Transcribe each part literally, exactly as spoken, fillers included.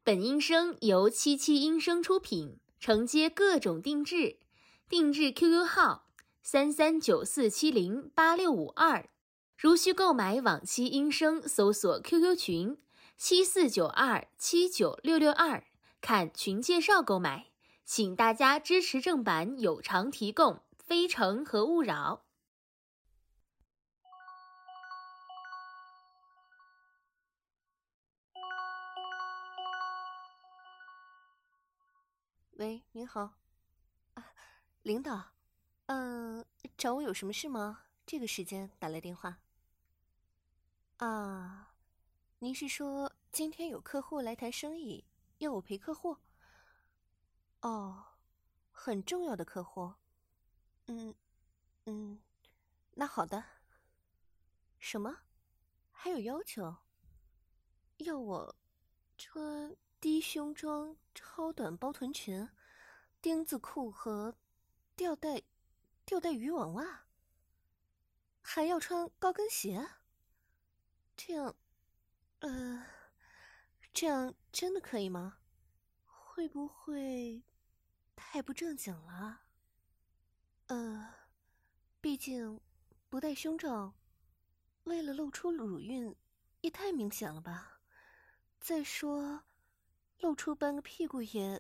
本音声由七七音声出品，承接各种定制，定制 Q Q 号三三九四七零八六五二，如需购买往期音声，搜索 Q Q 群七四九二七九六六二，看群介绍购买。请大家支持正版有偿提供，非诚和勿扰。 喂，您好。啊，领导，嗯、呃，找我有什么事吗？这个时间打来电话。啊，您是说今天有客户来谈生意，要我陪客户？哦，很重要的客户。嗯嗯，那好的。什么？还有要求？要我穿低胸装、超短包臀裙、丁字裤和吊带吊带渔网袜，还要穿高跟鞋？这样，呃，这样真的可以吗？会不会太不正经了？呃，毕竟不戴胸罩，为了露出乳晕，也太明显了吧？再说，露出半个屁股也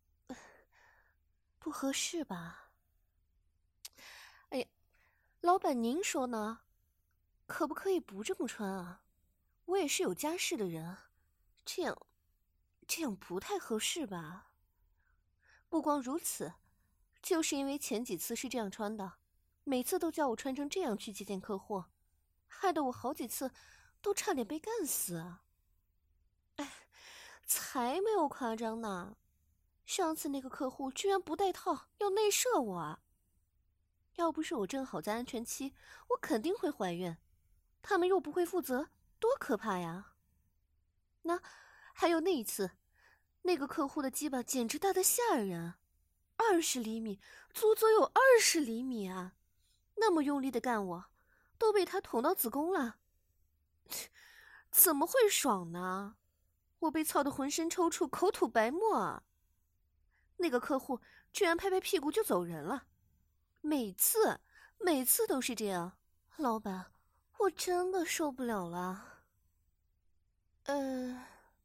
不合适吧？哎呀，老板您说呢？可不可以不这么穿啊？我也是有家室的人，这样，这样不太合适吧？不光如此，就是因为前几次是这样穿的，每次都叫我穿成这样去接见客户，害得我好几次都差点被干死啊！哎，才没有夸张呢！上次那个客户居然不带套要内射我啊！要不是我正好在安全期，我肯定会怀孕。他们又不会负责，多可怕呀！那还有那一次，那个客户的鸡巴简直大得吓人，二十厘米，足足有二十厘米啊！那么用力的干我，都被他捅到子宫了。怎么会爽呢？我被操得浑身抽搐，口吐白沫啊！那个客户居然拍拍屁股就走人了，每次每次都是这样。老板，我真的受不了了。呃，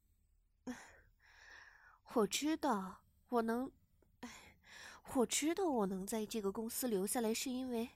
我知道我能，哎，我知道我能在这个公司留下来是因为，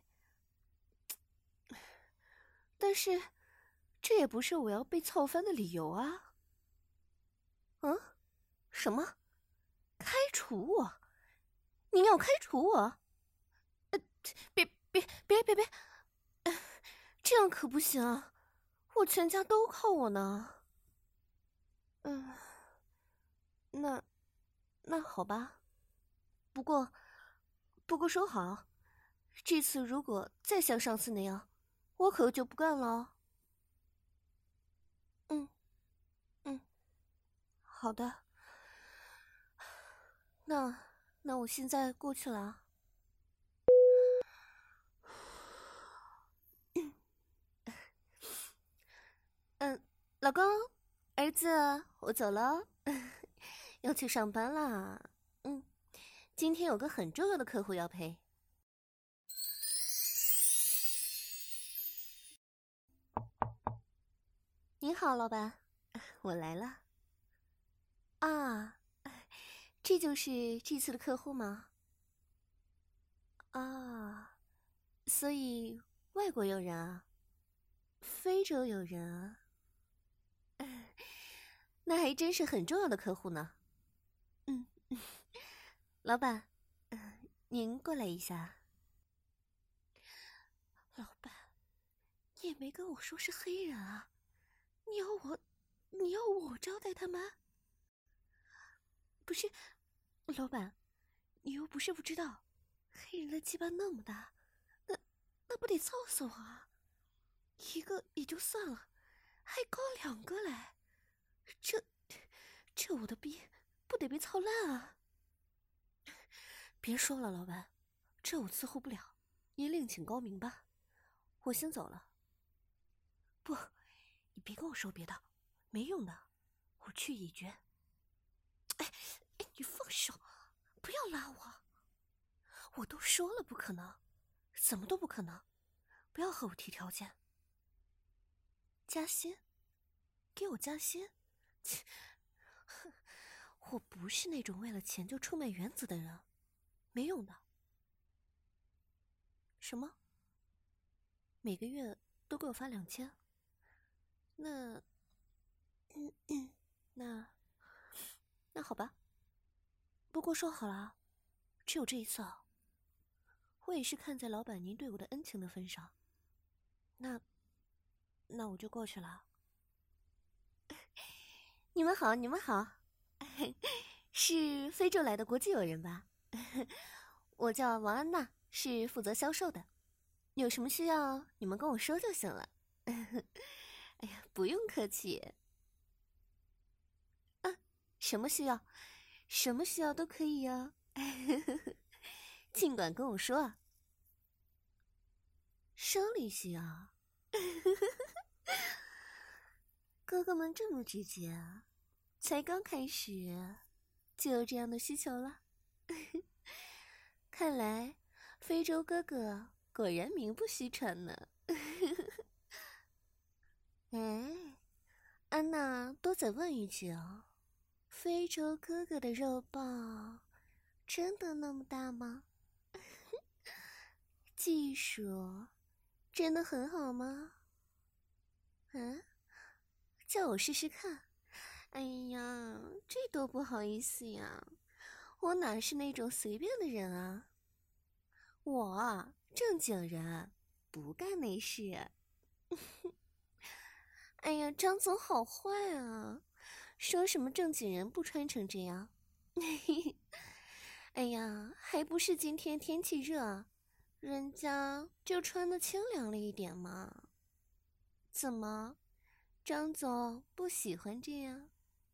但是这也不是我要被操翻的理由啊。嗯？什么？开除我？您要开除我？呃，别别别别别，呃，这样可不行啊！我全家都靠我呢。嗯，那那好吧。不过不过说好，这次如果再像上次那样，我可就不干了。嗯嗯，好的。那那我现在过去了啊。嗯，老公，儿子，我走了，要去上班啦。嗯，今天有个很重要的客户要陪。您好，老板，我来了。啊，这就是这次的客户吗？啊，所以外国友人啊，非洲友人啊，那还真是很重要的客户呢。嗯，老板，呃，您过来一下。老板，你也没跟我说是黑人啊，你要我，你要我招待他们？不是，老板，你又不是不知道，黑人的鸡巴那么大，那那不得操死我啊！一个也就算了，还高两个嘞，这这我的逼不得被操烂啊！别说了，老板，这我伺候不了，您另请高明吧，我先走了。不，你别跟我说别的，没用的，我去已决。 手，不要拉我！我都说了不可能，怎么都不可能！不要和我提条件。加薪？给我加薪？切！我不是那种为了钱就出卖原子的人，没用的。什么？每个月都给我发两千？那……嗯嗯，那……那好吧。不过说好了，只有这一次啊。我也是看在老板您对我的恩情的份上，那……那我就过去了。你们好，你们好，是非洲来的国际友人吧？我叫王安娜，是负责销售的。有什么需要，你们跟我说就行了。哎呀，不用客气。啊，什么需要？什么需要都可以呀、哦，尽管跟我说啊。生理需要？哥哥们这么直接啊？才刚开始就有这样的需求了？看来非洲哥哥果然名不虚传呢。哎，安娜，多再问一句啊，非洲哥哥的肉棒真的那么大吗？技术真的很好吗？嗯，叫我试试看。哎呀，这多不好意思呀，我哪是那种随便的人啊，我啊正经人，不干那事。哎呀，张总好坏啊，说什么正经人不穿成这样。哎呀，还不是今天天气热，人家就穿的清凉了一点嘛。怎么，张总不喜欢这样？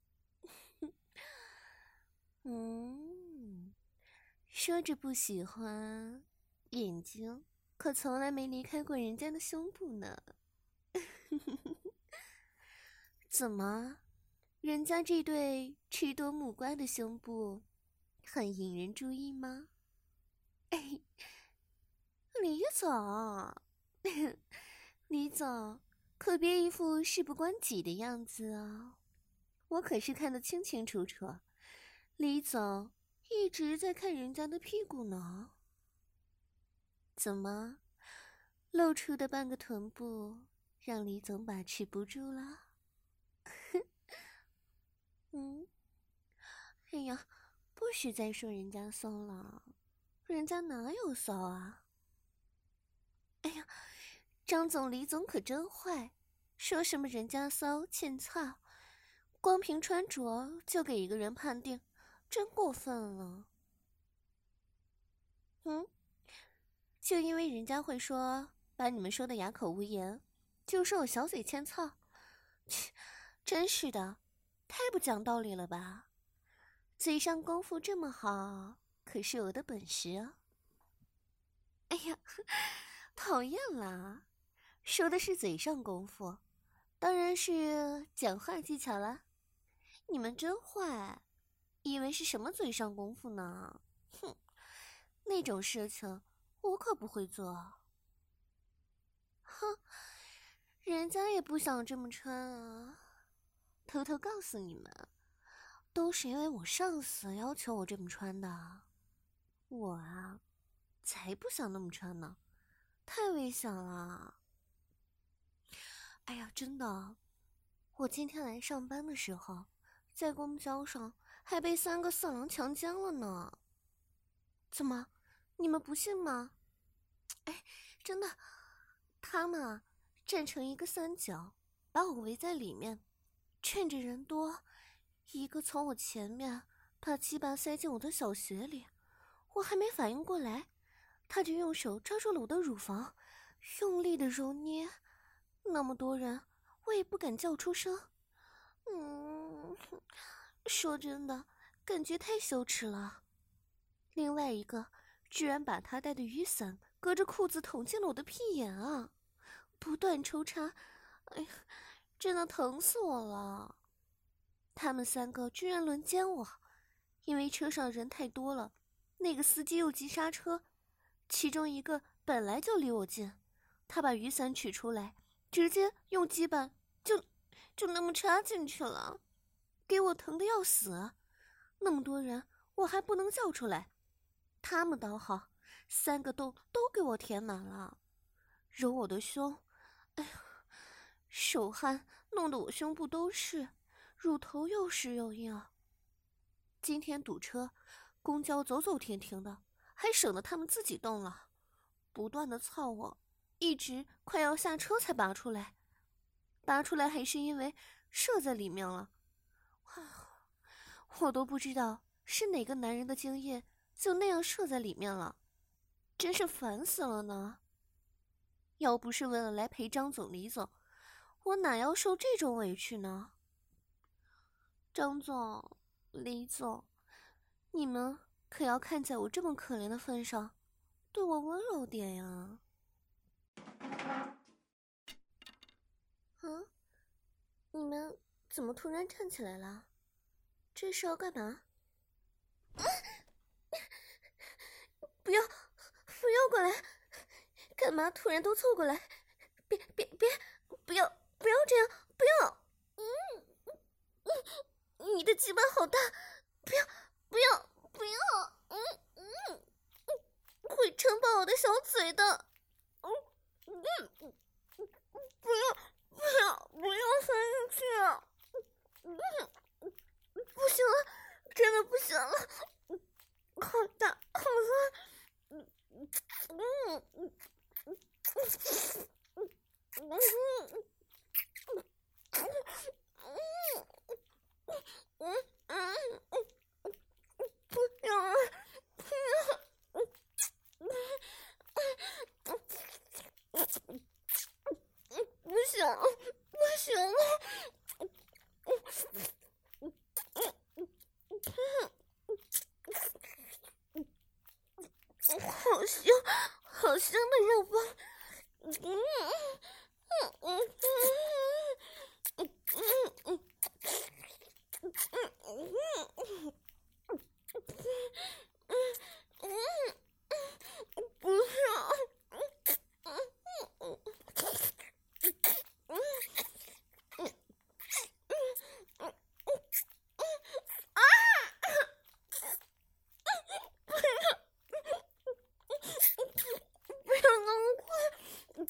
嗯，说着不喜欢，眼睛可从来没离开过人家的胸部呢。怎么，人家这对吃多木瓜的胸部很引人注意吗？哎，李总，李总，可别一副事不关己的样子啊！我可是看得清清楚楚，李总一直在看人家的屁股呢。怎么，露出的半个臀部让李总把持不住了？嗯，哎呀，不许再说人家骚了，人家哪有骚啊？哎呀，张总李总可真坏，说什么人家骚欠操，光凭穿着就给一个人判定，真过分了。嗯，就因为人家会说把你们说的哑口无言，就说我小嘴欠操，切，真是的，太不讲道理了吧？嘴上功夫这么好，可是我的本事啊！哎呀，讨厌啦！说的是嘴上功夫，当然是讲话技巧啦。你们真坏，以为是什么嘴上功夫呢？哼，那种事情我可不会做。哼，人家也不想这么穿啊。偷偷告诉你们，都是因为我上司要求我这么穿的。我啊，才不想那么穿呢，太危险了。哎呀，真的，我今天来上班的时候，在公交上还被三个色狼强奸了呢。怎么，你们不信吗？哎，真的，他们啊，站成一个三角，把我围在里面，趁着人多，一个从我前面把鸡巴塞进我的小穴里，我还没反应过来，他就用手抓住了我的乳房，用力的揉捏。那么多人，我也不敢叫出声。嗯，说真的，感觉太羞耻了。另外一个居然把他带的雨伞隔着裤子捅进了我的屁眼啊，不断抽插，哎呀，真的疼死我了。他们三个居然轮奸我， 因为车上人太多了，那个司机又急刹车，其中一个本来就离我近，他把雨伞取出来，直接用基板就就那么插进去了，给我疼得要死。那么多人，我还不能叫出来，他们倒好，三个洞都给我填满了。揉我的胸，哎呀，手汗弄得我胸部都是，乳头又湿又硬。今天堵车，公交走走停停的，还省得他们自己动了，不断的操我，一直快要下车才拔出来。拔出来还是因为射在里面了。我都不知道是哪个男人的精液就那样射在里面了，真是烦死了呢。要不是为了来陪张总李总，我哪要受这种委屈呢？张总李总，你们可要看在我这么可怜的份上，对我温柔点呀。嗯，你们怎么突然站起来了？这是要干嘛？啊！不要，不要过来！干嘛突然都凑过来？别别别！不要不要这样！不要！嗯嗯，你的鸡巴好大！不要不要不要！嗯嗯，会撑爆我的小嘴的！嗯嗯，不要不要不要塞进去啊！嗯，不行了，真的不行了！好大好酸！嗯嗯嗯嗯嗯不要啊！不要！不行不行了！好香好香的肉棒！嗯嗯嗯嗯嗯嗯不要！不要那么快！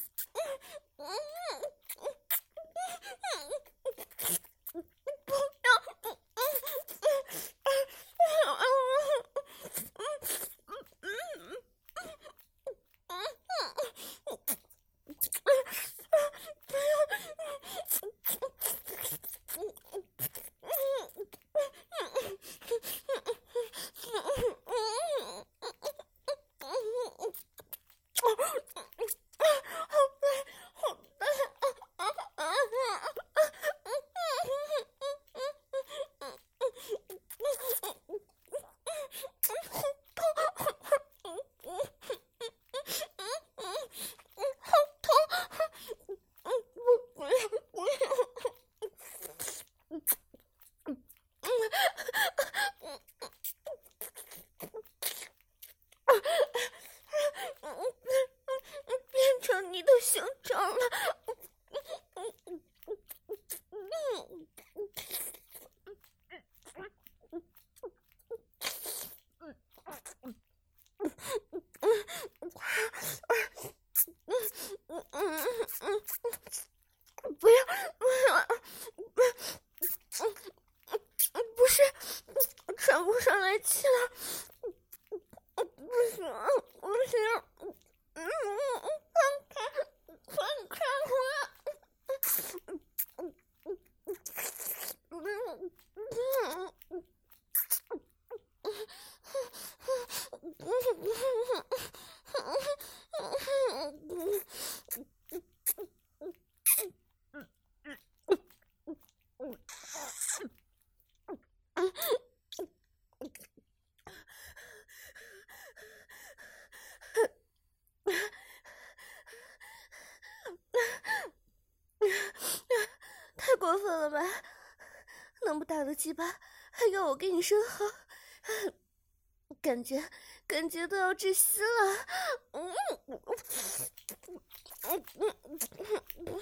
想长了。不要，不要，不是，喘不上来气了，不行，不行，嗯，放开，放开我！太过分了吧！那么大的鸡巴，还要我给你生蚝， 感觉感觉都要窒息了。嗯嗯嗯嗯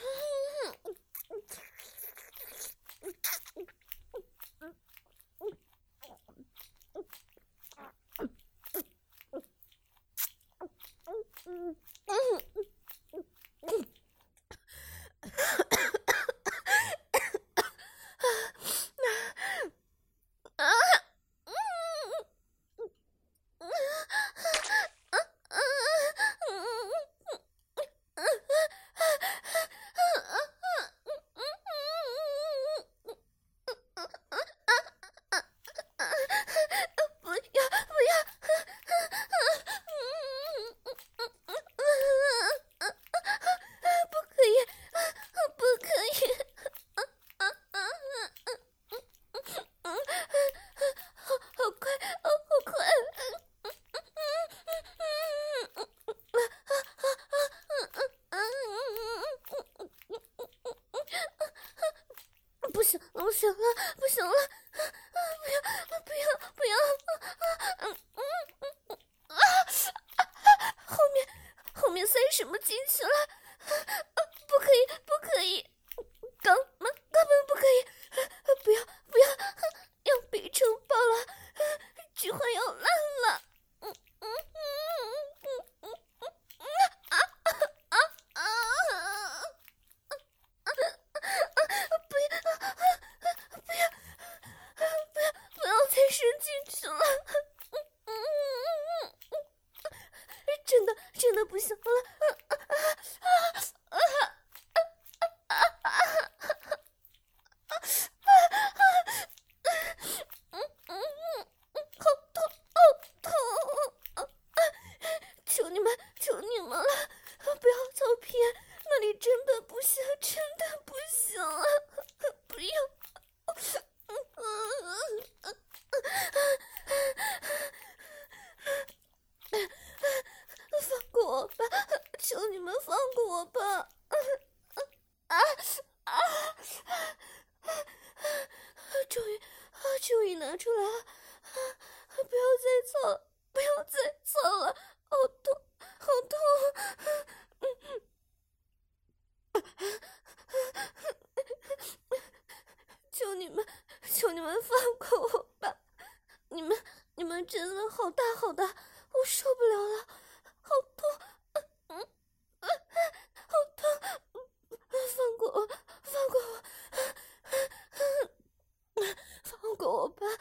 不行了，不行了，不行了！不要，不要，不要！嗯嗯嗯啊！后面，后面塞什么进去了？不可以，不可以！肛门，肛门不可以！不要，不要！要被撑爆了！菊花要烂了！嗯嗯嗯嗯嗯嗯啊啊啊啊！不要！不要！不要！不要再伸进去了！真的，真的不行了！好痛，好痛！求你们，求你们了，不要走偏，那里真的不行，真的不行了，不要！放过我吧，求你们放过我吧！啊啊！终于，终于拿出来了！不要再操了，不要再操了，好痛，好痛！求你们，求你们放过我吧！你们，你们真的好大好大，我受不了了，好痛！嗯，好痛！放过我，放过我，放过我吧！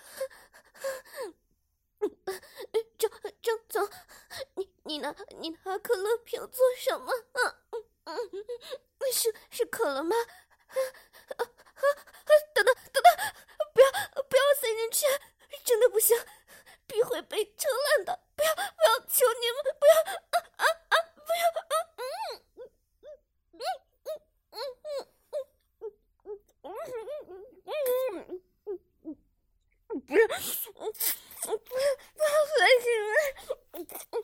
张张总，你你拿你拿可乐瓶做什么啊？嗯嗯，是是渴了吗？啊啊！等等等等，不要不要塞进去，真的不行，必会被撑烂的！不要不要，求你们不要啊啊啊！不要啊！嗯嗯嗯嗯嗯嗯嗯，不要，不要不要塞进来！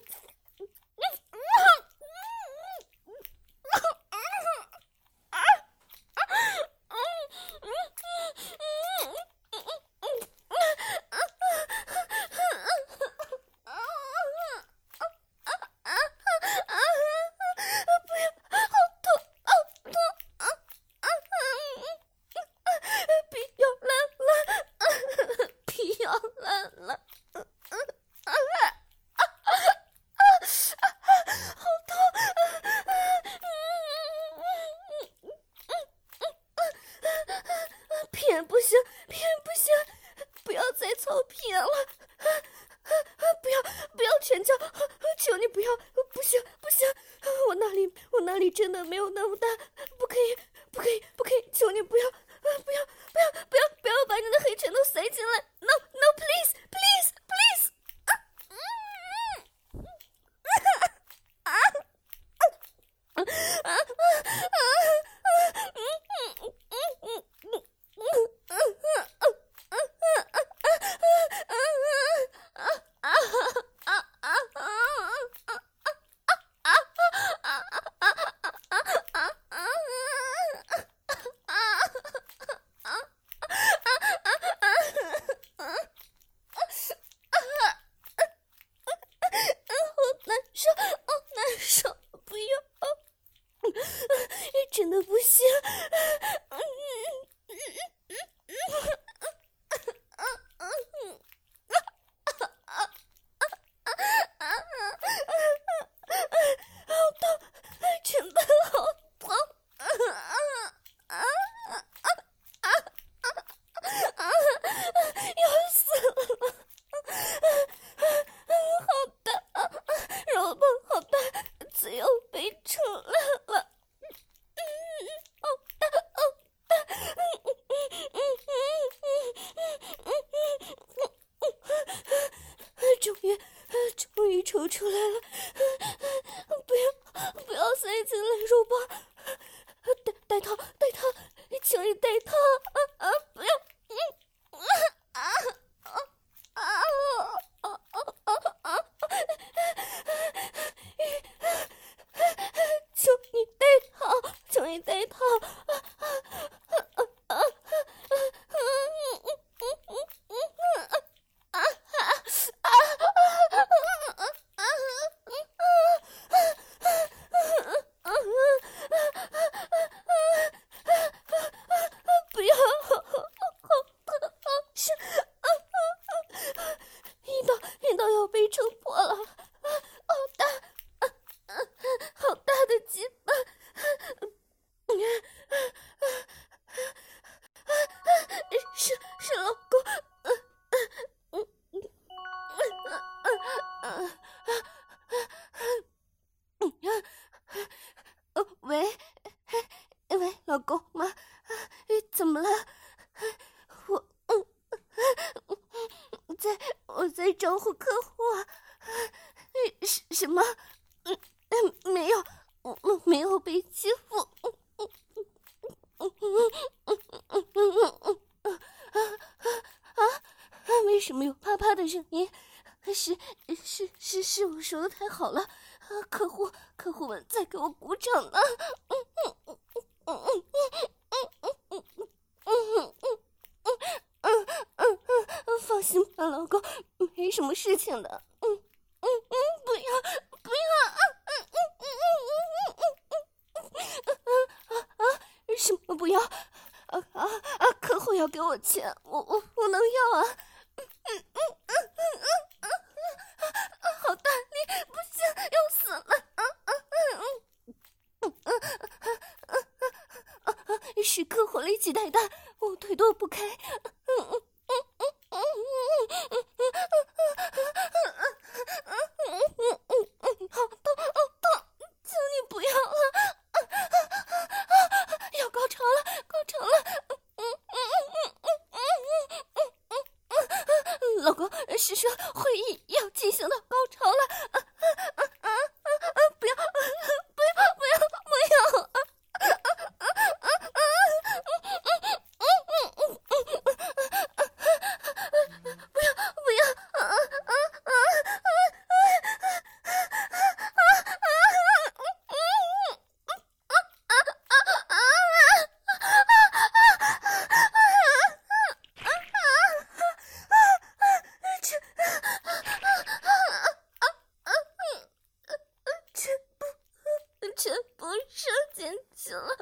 偏不行，偏不行，不要再操偏了！不要，不要全叫！求你不要！不行，不行！我那里，我那里真的没有那么大，不可以，不可以，不可以！求你不要，不要，不要，不要，不要把你的黑全都塞进来 ！No, no, please, please, please！ 啊，嗯，啊，啊，啊，啊，嗯嗯嗯嗯。 流出来了，不要不要塞进来肉包，带带套带套，请你带套啊啊！不要，嗯啊啊啊啊啊啊！求你带套，求你带套！老公妈，怎么了？我嗯，我在我在招呼客户啊。什什么？嗯，没有，我没有被欺负。啊，为什么有啪啪的声音？是是是是我说的太好了，客户客户们在给我鼓掌呢。嗯嗯嗯嗯嗯嗯嗯嗯嗯嗯，放心吧，老公，没什么事情的。嗯嗯嗯，不要不要啊嗯嗯嗯嗯嗯嗯嗯啊啊！什么不要？啊啊啊！客户要给我钱，我我不能要啊！嗯嗯嗯嗯嗯嗯嗯，好大力，不行，要死了！啊啊嗯嗯嗯嗯嗯嗯嗯，是客户力气太大，我腿躲不开。嗯嗯嗯嗯嗯嗯嗯嗯嗯，好痛好痛！求你不要了！啊啊啊啊！要高潮了，高潮了！嗯嗯嗯嗯嗯嗯嗯嗯嗯，老公，是说会议要进行到高潮了！啊啊啊啊啊！不要，不要，不要，不要！啊啊啊啊啊！嗯嗯嗯嗯嗯嗯嗯，不要，不要！啊啊啊啊啊！全部射进去了。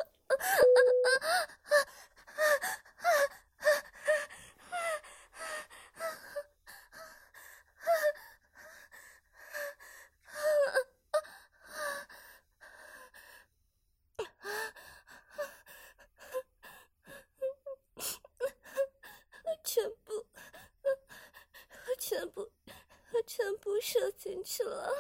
全部，全部，全部射进去了。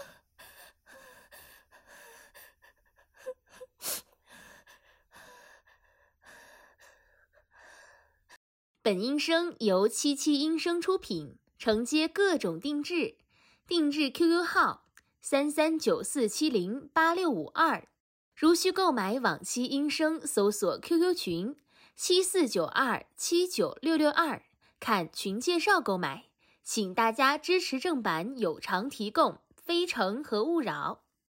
本音声由七七音声出品，承接各种定制，定制 Q Q 号三三九四七零八六五二，如需购买往期音声，搜索 Q Q 群七四九二七九六六二，看群介绍购买。请大家支持正版有偿提供，非诚和勿扰。